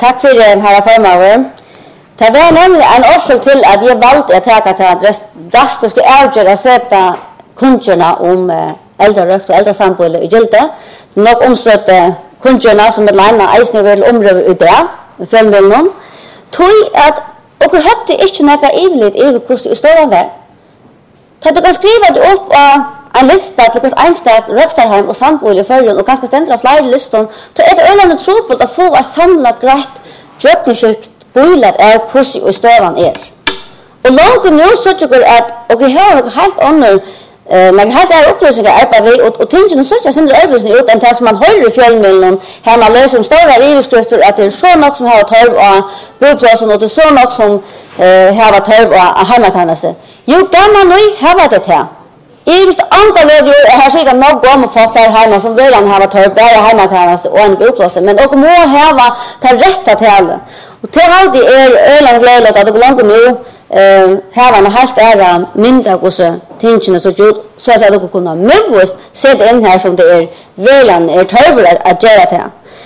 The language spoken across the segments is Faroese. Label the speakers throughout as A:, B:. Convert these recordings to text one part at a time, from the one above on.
A: tack för herra förmåner. Det var nämligen en orsak till att jag valde att ta till att drastiska avgöra att sätta kunderna om äldrerökt och äldresambol i gilde. Nog omströtte kunderna som ett landa eisne vill omröva ut det, filmbilden. Tog att och hade inte några evigt hur stor var. Du kan skriva det upp en lista till ett enstaka röktarhem och sambol i förrjun och ganska ständigt av flera listor. Så är det öllande tropult att få ett samlat grätt djökningssjukt boilat av hur stövan är. Och långt nu så tycker jag att och vi har helt annor när det här upplösningar arbetar och tänker så att sen arbetsn ut än det som man hör i filmen här man läser om stora överskrifter att det är så något som har torv och boplatsen och det är så något som har torv och hemmatjänster. Jo, kan man nu ha det här. I visst antal av här säger något om att folk här hemma som vill ha torv bara hemmatjänster och en boplatsen men och må ha ta rätta till alla. Och till allt det är öland glädligt att det långt nu här var helt ära mindre och så tingene så att du kunna möjligtvis sätta in här som det är välan är törver att göra det.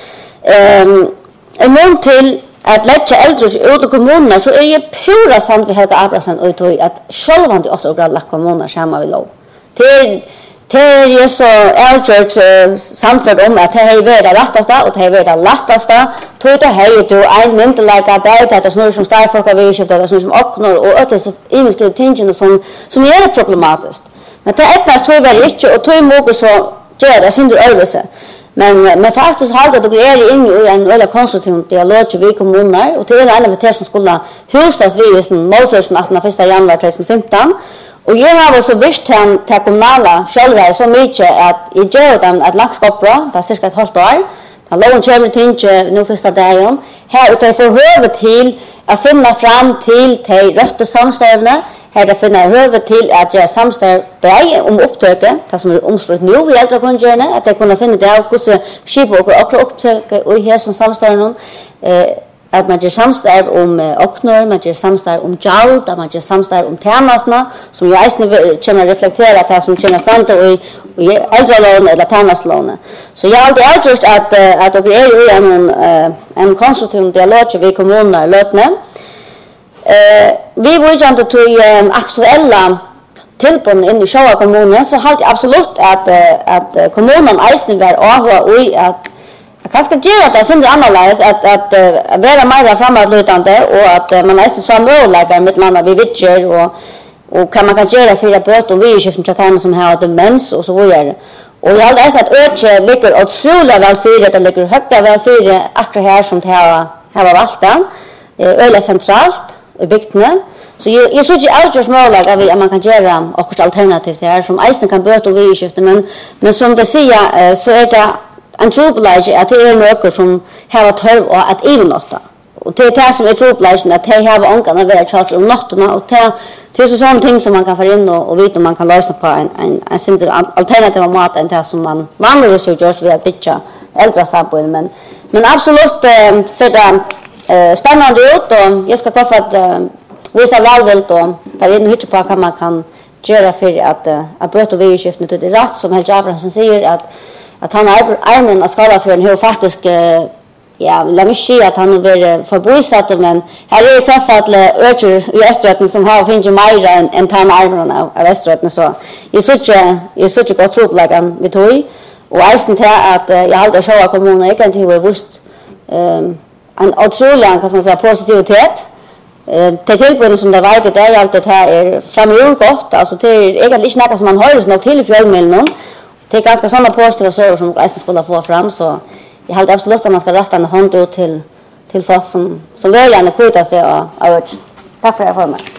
A: En mån till att lägga äldre ut i kommunerna så är det pura sant vi Helga Abrahamsson och tog att självande 8 år lagt kommuner samma vid lov. Det är så avgjort samförd om att det är det lättaste och det är det lättaste. Tog det här du en myntelägga där att det snurrar som starfolk av överskiftet, det snurrar som öppnar och att det är inskrivet tingene som är problematiskt. Men det är tog väl inte och tog många så gör det synder överse. Men faktiskt har det är in i en väldigt konstruktiv dialog med kommuner och till en av det som skulle husas vid målsörsen 1. januari 2015. Och jag har så visst till kommunala själva så mycket att i Jordan att lagskapra där cirka ett halvt år. Där loven kommer till nu första dagen. Här ute får hövet till att finna fram till rötta samstävna. Här det finna hövet till att göra samstäv om upptöke, det som är omstritt nu vid äldre kunderna, att det kunna finna det av hur skip och upptöke och här som samstävna. Att man gör samstarv om oknor, man gör samstarv om jalt, att man gör samstarv om tjänasna, som jag känner reflektera det som känner stanta i äldrelån eller tjänaslån. Så jag har alltid avgjort att det är en konstruktiv dialog vid kommunerna lötne. Vi var inte till aktuella tillbuden in i Sjöva kommunen, så har jag absolut att kommunen eisen var avhåll i att jag kanske göra det sen annorlunda att vara mer framåtlutande och att man nästan så möjligheter med landa vi vittjer och kan man kan göra för bort och vi skiftar till time som har demens och så vidare. Och jag har sett att ligger otroligt väl för det ligger högt väl för akkurat här som det här var valta öle centralt i bygden. Så jag såg ju outdoors möjligheter att man kan göra också alternativt här som eisen kan bort och vi skiftar men som det säger så är det en trobelage att det är något som har torv och att evnotta. Och det är det som är trobelagen att det har ångan att vara tjals om notterna och det är så sådana ting som man kan få in och veta om man kan lösa på en simpel alternativ mat än det som man vanligtvis gör vid att byta äldre samboel. Men absolut ser det spännande ut och jag ska kaffa att visa välvilt och ta in och på vad man kan göra för att böta och vidskiften till det rätt som Helga Abrahamsson säger att han armen att skala för en hur faktiskt la mig säga att han är förbosatt men här är det träffat öcher i Österröten som har finns ju mer än tan armen av Österröten så i such gott troplagan med tog och eisen till att jag alltid så kommunen jag kan inte vara just en otrolig kan man säga positivitet det tillbuden som det var det är alltid här är framur gott alltså det är egentligen inte något som man hör så nog till i fjällmillen. Det är ganska sådana positiva saker som resten skulle få fram så jag hade absolut att man ska rätta en hand ut till folk som vill gärna skjuta sig och tack för det här för mig.